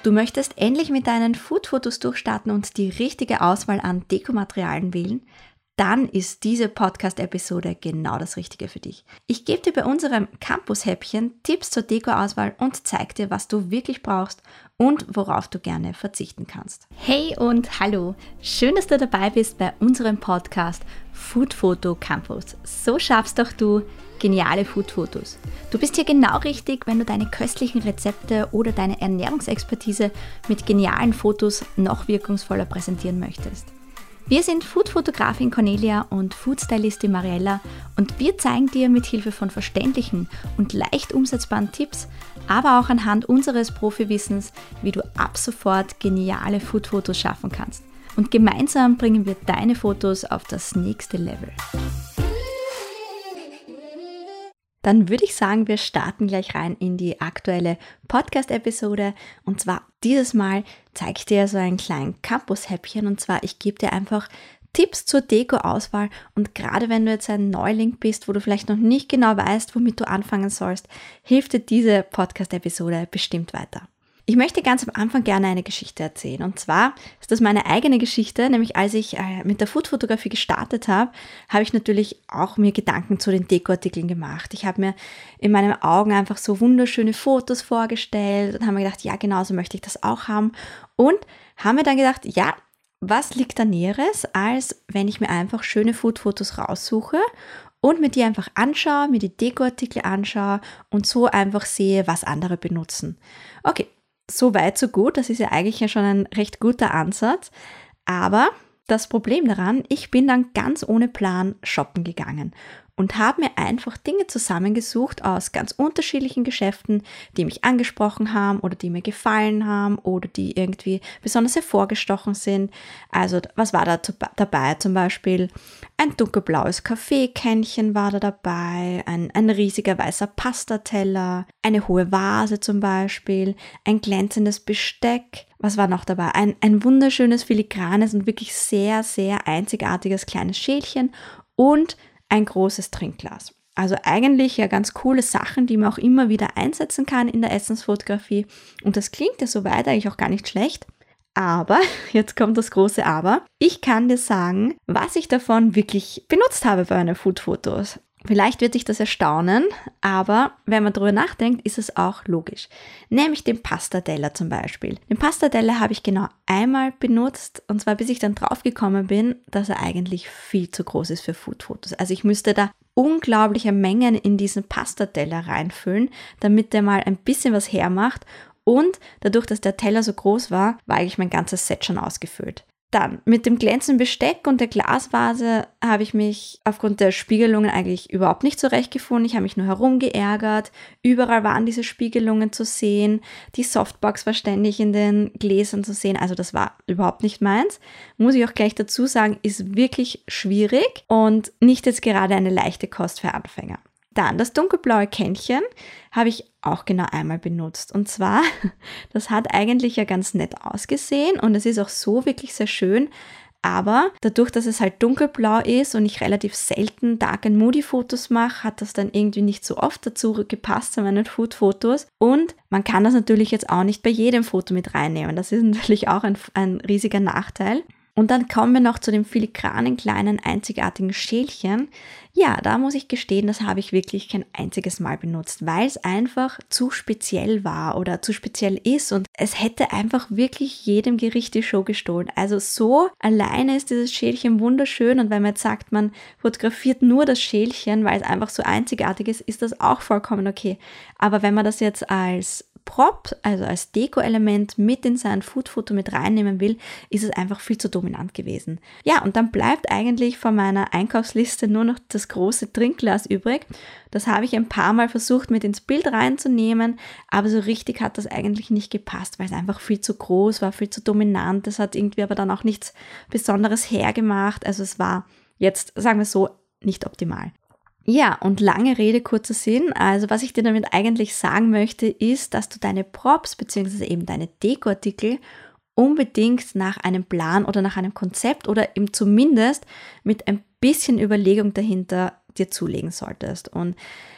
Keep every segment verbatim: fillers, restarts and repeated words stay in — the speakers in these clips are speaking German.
Du möchtest endlich mit deinen Foodfotos durchstarten und die richtige Auswahl an Dekomaterialien wählen? Dann ist diese Podcast-Episode genau das Richtige für dich. Ich gebe dir bei unserem Campus-Häppchen Tipps zur Dekoauswahl und zeige dir, was du wirklich brauchst und worauf du gerne verzichten kannst. Hey und hallo! Schön, dass du dabei bist bei unserem Podcast Foodfoto Campus. So schaffst doch du geniale Foodfotos. Du bist hier genau richtig, wenn du deine köstlichen Rezepte oder deine Ernährungsexpertise mit genialen Fotos noch wirkungsvoller präsentieren möchtest. Wir sind Foodfotografin Cornelia und Foodstylistin Mariella und wir zeigen dir mit Hilfe von verständlichen und leicht umsetzbaren Tipps, aber auch anhand unseres Profiwissens, wie du ab sofort geniale Foodfotos schaffen kannst. Und gemeinsam bringen wir deine Fotos auf das nächste Level. Dann würde ich sagen, wir starten gleich rein in die aktuelle Podcast-Episode. Und zwar dieses Mal zeige ich dir so einen kleinen Campus-Häppchen. Und zwar, ich gebe dir einfach Tipps zur Deko-Auswahl. Und gerade wenn du jetzt ein Neuling bist, wo du vielleicht noch nicht genau weißt, womit du anfangen sollst, hilft dir diese Podcast-Episode bestimmt weiter. Ich möchte ganz am Anfang gerne eine Geschichte erzählen. Und zwar ist das meine eigene Geschichte, nämlich als ich äh, mit der Foodfotografie gestartet habe, habe ich natürlich auch mir Gedanken zu den Dekoartikeln gemacht. Ich habe mir in meinen Augen einfach so wunderschöne Fotos vorgestellt und habe mir gedacht, ja, genau so möchte ich das auch haben. Und habe mir dann gedacht, ja, was liegt da Näheres, als wenn ich mir einfach schöne Foodfotos raussuche und mir die einfach anschaue, mir die Dekoartikel anschaue und so einfach sehe, was andere benutzen. Okay. So weit, so gut, das ist ja eigentlich ja schon ein recht guter Ansatz, aber das Problem daran, ich bin dann ganz ohne Plan shoppen gegangen und habe mir einfach Dinge zusammengesucht aus ganz unterschiedlichen Geschäften, die mich angesprochen haben oder die mir gefallen haben oder die irgendwie besonders hervorgestochen sind. Also was war da dabei? Zum Beispiel ein dunkelblaues Kaffeekännchen war da dabei, ein, ein riesiger weißer Pastateller, eine hohe Vase zum Beispiel, ein glänzendes Besteck. Was war noch dabei? Ein, ein wunderschönes, filigranes und wirklich sehr, sehr einzigartiges kleines Schälchen und ein großes Trinkglas. Also eigentlich ja ganz coole Sachen, die man auch immer wieder einsetzen kann in der Essensfotografie. Und das klingt ja soweit eigentlich auch gar nicht schlecht. Aber, jetzt kommt das große Aber, ich kann dir sagen, was ich davon wirklich benutzt habe bei meinen Foodfotos. Vielleicht wird dich das erstaunen, aber wenn man darüber nachdenkt, ist es auch logisch. Nämlich den Pastateller zum Beispiel. Den Pastateller habe ich genau einmal benutzt und zwar bis ich dann draufgekommen bin, dass er eigentlich viel zu groß ist für Foodfotos. Also ich müsste da unglaubliche Mengen in diesen Pastateller reinfüllen, damit der mal ein bisschen was hermacht und dadurch, dass der Teller so groß war, war eigentlich mein ganzes Set schon ausgefüllt. Dann, mit dem glänzenden Besteck und der Glasvase habe ich mich aufgrund der Spiegelungen eigentlich überhaupt nicht zurechtgefunden. Ich habe mich nur herumgeärgert. Überall waren diese Spiegelungen zu sehen. Die Softbox war ständig in den Gläsern zu sehen. Also das war überhaupt nicht meins. Muss ich auch gleich dazu sagen, ist wirklich schwierig und nicht jetzt gerade eine leichte Kost für Anfänger. Dann das dunkelblaue Kännchen habe ich auch genau einmal benutzt. Und zwar, das hat eigentlich ja ganz nett ausgesehen und es ist auch so wirklich sehr schön. Aber dadurch, dass es halt dunkelblau ist und ich relativ selten Dark and Moody Fotos mache, hat das dann irgendwie nicht so oft dazu gepasst zu meinen Food-Fotos. Und man kann das natürlich jetzt auch nicht bei jedem Foto mit reinnehmen. Das ist natürlich auch ein, ein riesiger Nachteil. Und dann kommen wir noch zu dem filigranen, kleinen, einzigartigen Schälchen. Ja, da muss ich gestehen, das habe ich wirklich kein einziges Mal benutzt, weil es einfach zu speziell war oder zu speziell ist und es hätte einfach wirklich jedem Gericht die Show gestohlen. Also so alleine ist dieses Schälchen wunderschön und wenn man jetzt sagt, man fotografiert nur das Schälchen, weil es einfach so einzigartig ist, ist das auch vollkommen okay. Aber wenn man das jetzt als Prop, also als Deko-Element mit in sein Food-Foto mit reinnehmen will, ist es einfach viel zu dominant gewesen. Ja, und dann bleibt eigentlich von meiner Einkaufsliste nur noch das große Trinkglas übrig. Das habe ich ein paar Mal versucht mit ins Bild reinzunehmen, aber so richtig hat das eigentlich nicht gepasst, weil es einfach viel zu groß war, viel zu dominant. Das hat irgendwie aber dann auch nichts Besonderes hergemacht. Also es war jetzt, sagen wir so, nicht optimal. Ja, und lange Rede, kurzer Sinn. Also was ich dir damit eigentlich sagen möchte, ist, dass du deine Props bzw. eben deine Dekoartikel unbedingt nach einem Plan oder nach einem Konzept oder eben zumindest mit ein bisschen Überlegung dahinter dir zulegen solltest. Und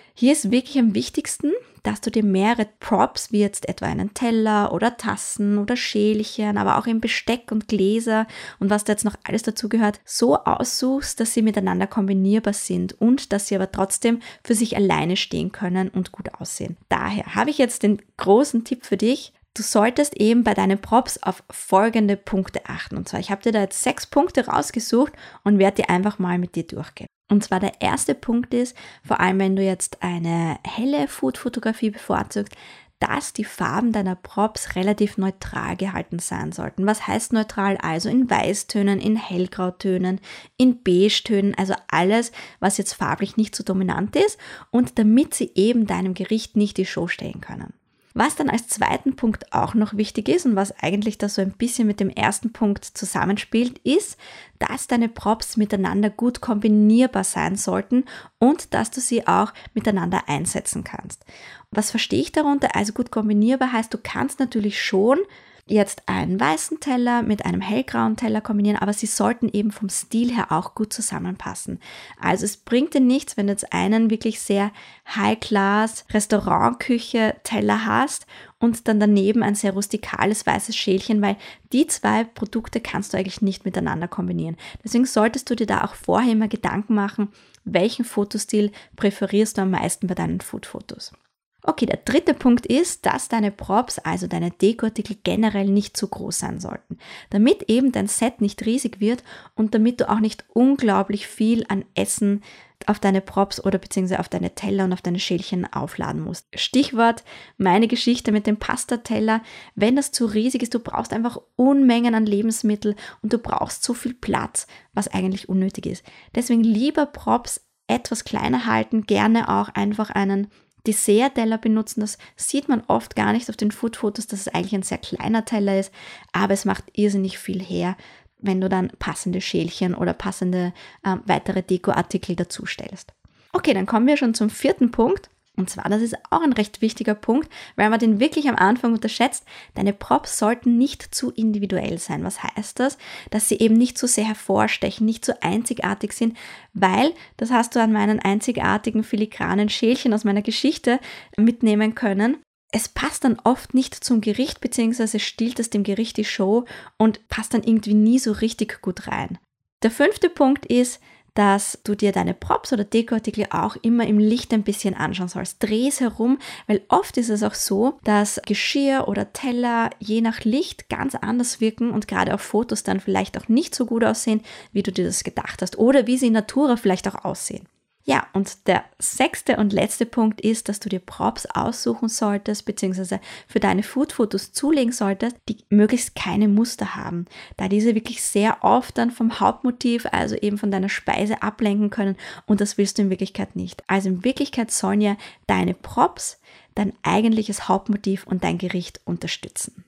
Hier ist wirklich am wichtigsten, dass du dir mehrere Props, wie jetzt etwa einen Teller oder Tassen oder Schälchen, aber auch eben Besteck und Gläser und was da jetzt noch alles dazu gehört, so aussuchst, dass sie miteinander kombinierbar sind und dass sie aber trotzdem für sich alleine stehen können und gut aussehen. Daher habe ich jetzt den großen Tipp für dich. Du solltest eben bei deinen Props auf folgende Punkte achten. Und zwar, ich habe dir da jetzt sechs Punkte rausgesucht und werde die einfach mal mit dir durchgehen. Und zwar der erste Punkt ist, vor allem wenn du jetzt eine helle Food-Fotografie bevorzugst, dass die Farben deiner Props relativ neutral gehalten sein sollten. Was heißt neutral? Also in Weißtönen, in Hellgrautönen, in Beigetönen, also alles, was jetzt farblich nicht so dominant ist und damit sie eben deinem Gericht nicht die Show stellen können. Was dann als zweiten Punkt auch noch wichtig ist und was eigentlich da so ein bisschen mit dem ersten Punkt zusammenspielt, ist, dass deine Props miteinander gut kombinierbar sein sollten und dass du sie auch miteinander einsetzen kannst. Was verstehe ich darunter? Also gut kombinierbar heißt, du kannst natürlich schon jetzt einen weißen Teller mit einem hellgrauen Teller kombinieren, aber sie sollten eben vom Stil her auch gut zusammenpassen. Also es bringt dir nichts, wenn du jetzt einen wirklich sehr High-Class Restaurantküche Teller hast und dann daneben ein sehr rustikales weißes Schälchen, weil die zwei Produkte kannst du eigentlich nicht miteinander kombinieren. Deswegen solltest du dir da auch vorher immer Gedanken machen, welchen Fotostil präferierst du am meisten bei deinen Food-Fotos. Okay, der dritte Punkt ist, dass deine Props, also deine Dekoartikel generell nicht zu groß sein sollten, damit eben dein Set nicht riesig wird und damit du auch nicht unglaublich viel an Essen auf deine Props oder beziehungsweise auf deine Teller und auf deine Schälchen aufladen musst. Stichwort meine Geschichte mit dem Pastateller. Wenn das zu riesig ist, du brauchst einfach Unmengen an Lebensmitteln und du brauchst so viel Platz, was eigentlich unnötig ist. Deswegen lieber Props etwas kleiner halten, gerne auch einfach einen Dessert-Teller benutzen. Das sieht man oft gar nicht auf den Food-Fotos, dass es eigentlich ein sehr kleiner Teller ist, aber es macht irrsinnig viel her, wenn du dann passende Schälchen oder passende äh, weitere Dekoartikel dazu stellst. Okay, dann kommen wir schon zum vierten Punkt. Und zwar, das ist auch ein recht wichtiger Punkt, weil man den wirklich am Anfang unterschätzt. Deine Props sollten nicht zu individuell sein. Was heißt das? Dass sie eben nicht so sehr hervorstechen, nicht so einzigartig sind, weil, das hast du an meinen einzigartigen filigranen Schälchen aus meiner Geschichte mitnehmen können. Es passt dann oft nicht zum Gericht, beziehungsweise stiehlt es dem Gericht die Show und passt dann irgendwie nie so richtig gut rein. Der fünfte Punkt ist, dass du dir deine Props oder Dekoartikel auch immer im Licht ein bisschen anschauen sollst. Dreh es herum, weil oft ist es auch so, dass Geschirr oder Teller je nach Licht ganz anders wirken und gerade auf Fotos dann vielleicht auch nicht so gut aussehen, wie du dir das gedacht hast oder wie sie in Natura vielleicht auch aussehen. Ja, und der sechste und letzte Punkt ist, dass du dir Props aussuchen solltest, beziehungsweise für deine Food-Fotos zulegen solltest, die möglichst keine Muster haben, da diese wirklich sehr oft dann vom Hauptmotiv, also eben von deiner Speise ablenken können und das willst du in Wirklichkeit nicht. Also in Wirklichkeit sollen ja deine Props dein eigentliches Hauptmotiv und dein Gericht unterstützen.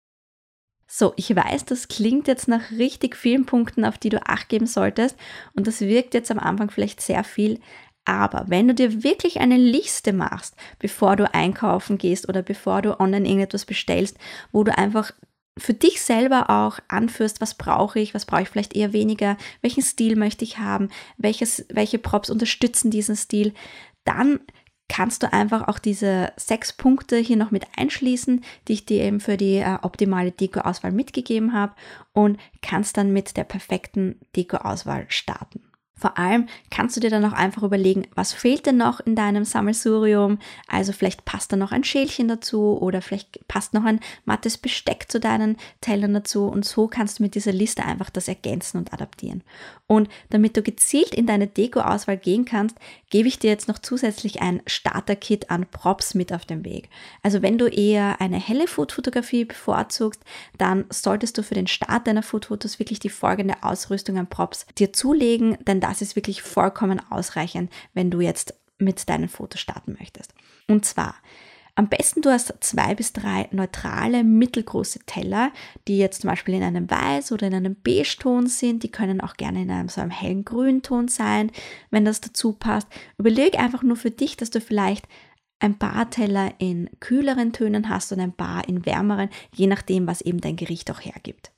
So, ich weiß, das klingt jetzt nach richtig vielen Punkten, auf die du Acht geben solltest und das wirkt jetzt am Anfang vielleicht sehr viel, aber wenn du dir wirklich eine Liste machst, bevor du einkaufen gehst oder bevor du online irgendetwas bestellst, wo du einfach für dich selber auch anführst, was brauche ich, was brauche ich vielleicht eher weniger, welchen Stil möchte ich haben, welches, welche Props unterstützen diesen Stil, dann kannst du einfach auch diese sechs Punkte hier noch mit einschließen, die ich dir eben für die äh, optimale Deko-Auswahl mitgegeben habe und kannst dann mit der perfekten Deko-Auswahl starten. Vor allem kannst du dir dann auch einfach überlegen, was fehlt denn noch in deinem Sammelsurium? Also vielleicht passt da noch ein Schälchen dazu oder vielleicht passt noch ein mattes Besteck zu deinen Tellern dazu und so kannst du mit dieser Liste einfach das ergänzen und adaptieren. Und damit du gezielt in deine Deko-Auswahl gehen kannst, gebe ich dir jetzt noch zusätzlich ein Starter-Kit an Props mit auf den Weg. Also wenn du eher eine helle Food-Fotografie bevorzugst, dann solltest du für den Start deiner Food-Fotos wirklich die folgende Ausrüstung an Props dir zulegen, denn das ist wirklich vollkommen ausreichend, wenn du jetzt mit deinen Fotos starten möchtest. Und zwar, am besten du hast zwei bis drei neutrale, mittelgroße Teller, die jetzt zum Beispiel in einem Weiß oder in einem Beige-Ton sind. Die können auch gerne in einem so einem hellen Grünton sein, wenn das dazu passt. Überleg einfach nur für dich, dass du vielleicht ein paar Teller in kühleren Tönen hast und ein paar in wärmeren, je nachdem, was eben dein Gericht auch hergibt.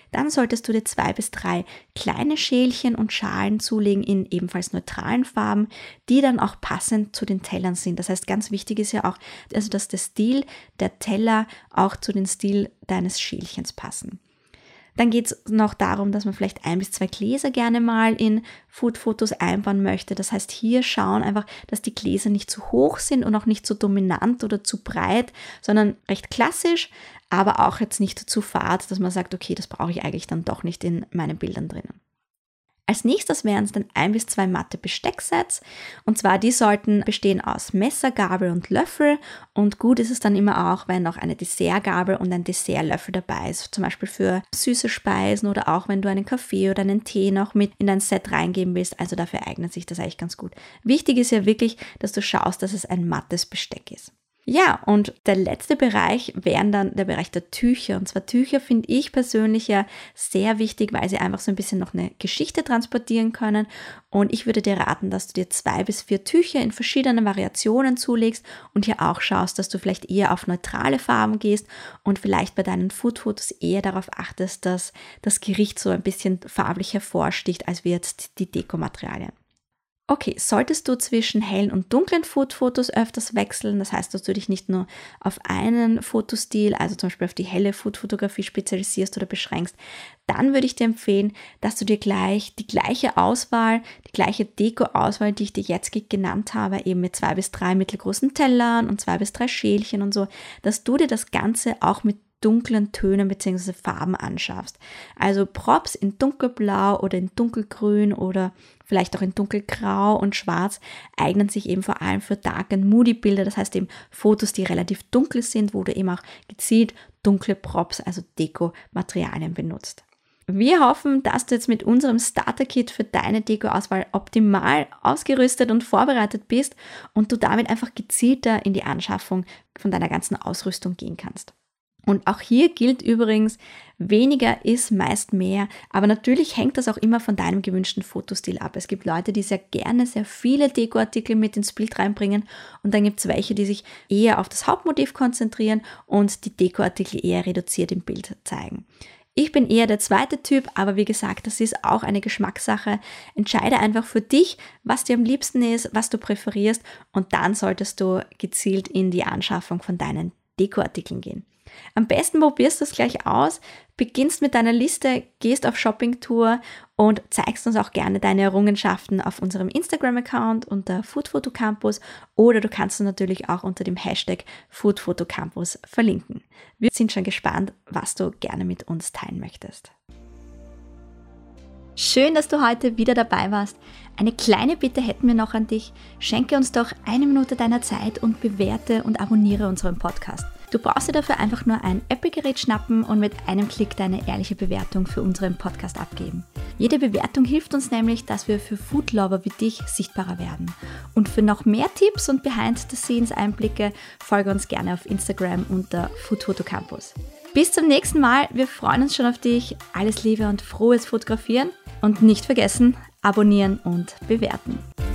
dann solltest du dir zwei bis drei kleine Schälchen und Schalen zulegen in ebenfalls neutralen Farben, die dann auch passend zu den Tellern sind. Das heißt, ganz wichtig ist ja auch, also dass der Stil der Teller auch zu dem Stil deines Schälchens passen. Dann geht es noch darum, dass man vielleicht ein bis zwei Gläser gerne mal in Food-Fotos einbauen möchte. Das heißt, hier schauen einfach, dass die Gläser nicht zu hoch sind und auch nicht zu dominant oder zu breit, sondern recht klassisch, aber auch jetzt nicht zu fad, dass man sagt, okay, das brauche ich eigentlich dann doch nicht in meinen Bildern drinnen. Als nächstes wären es dann ein bis zwei matte Bestecksets, und zwar die sollten bestehen aus Messer, Gabel und Löffel, und gut ist es dann immer auch, wenn noch eine Dessertgabel und ein Dessertlöffel dabei ist, zum Beispiel für süße Speisen oder auch wenn du einen Kaffee oder einen Tee noch mit in dein Set reingeben willst, also dafür eignet sich das eigentlich ganz gut. Wichtig ist ja wirklich, dass du schaust, dass es ein mattes Besteck ist. Ja, und der letzte Bereich wären dann der Bereich der Tücher. Und zwar Tücher finde ich persönlich ja sehr wichtig, weil sie einfach so ein bisschen noch eine Geschichte transportieren können. Und ich würde dir raten, dass du dir zwei bis vier Tücher in verschiedenen Variationen zulegst und hier auch schaust, dass du vielleicht eher auf neutrale Farben gehst und vielleicht bei deinen Food-Fotos eher darauf achtest, dass das Gericht so ein bisschen farblich hervorsticht, als wie jetzt die Dekomaterialien. Okay, solltest du zwischen hellen und dunklen Food-Fotos öfters wechseln, das heißt, dass du dich nicht nur auf einen Fotostil, also zum Beispiel auf die helle Food-Fotografie spezialisierst oder beschränkst, dann würde ich dir empfehlen, dass du dir gleich die gleiche Auswahl, die gleiche Deko-Auswahl, die ich dir jetzt genannt habe, eben mit zwei bis drei mittelgroßen Tellern und zwei bis drei Schälchen und so, dass du dir das Ganze auch mit dunklen Tönen bzw. Farben anschaffst. Also Props in dunkelblau oder in dunkelgrün oder vielleicht auch in dunkelgrau und schwarz eignen sich eben vor allem für Dark and Moody Bilder, das heißt eben Fotos, die relativ dunkel sind, wo du eben auch gezielt dunkle Props, also Deko-Materialien benutzt. Wir hoffen, dass du jetzt mit unserem Starter-Kit für deine Deko-Auswahl optimal ausgerüstet und vorbereitet bist und du damit einfach gezielter in die Anschaffung von deiner ganzen Ausrüstung gehen kannst. Und auch hier gilt übrigens, weniger ist meist mehr, aber natürlich hängt das auch immer von deinem gewünschten Fotostil ab. Es gibt Leute, die sehr gerne sehr viele Dekoartikel mit ins Bild reinbringen und dann gibt es welche, die sich eher auf das Hauptmotiv konzentrieren und die Dekoartikel eher reduziert im Bild zeigen. Ich bin eher der zweite Typ, aber wie gesagt, das ist auch eine Geschmackssache. Entscheide einfach für dich, was dir am liebsten ist, was du präferierst und dann solltest du gezielt in die Anschaffung von deinen Dekoartikeln gehen. Am besten probierst du es gleich aus, beginnst mit deiner Liste, gehst auf Shoppingtour und zeigst uns auch gerne deine Errungenschaften auf unserem Instagram-Account unter foodfotocampus oder du kannst uns natürlich auch unter dem Hashtag foodfotocampus verlinken. Wir sind schon gespannt, was du gerne mit uns teilen möchtest. Schön, dass du heute wieder dabei warst. Eine kleine Bitte hätten wir noch an dich. Schenke uns doch eine Minute deiner Zeit und bewerte und abonniere unseren Podcast. Du brauchst dir dafür einfach nur ein Apple-Gerät schnappen und mit einem Klick deine ehrliche Bewertung für unseren Podcast abgeben. Jede Bewertung hilft uns nämlich, dass wir für Foodlover wie dich sichtbarer werden. Und für noch mehr Tipps und Behind-the-Scenes-Einblicke folge uns gerne auf Instagram unter foodfotocampus. Bis zum nächsten Mal, wir freuen uns schon auf dich. Alles Liebe und frohes Fotografieren und nicht vergessen, abonnieren und bewerten.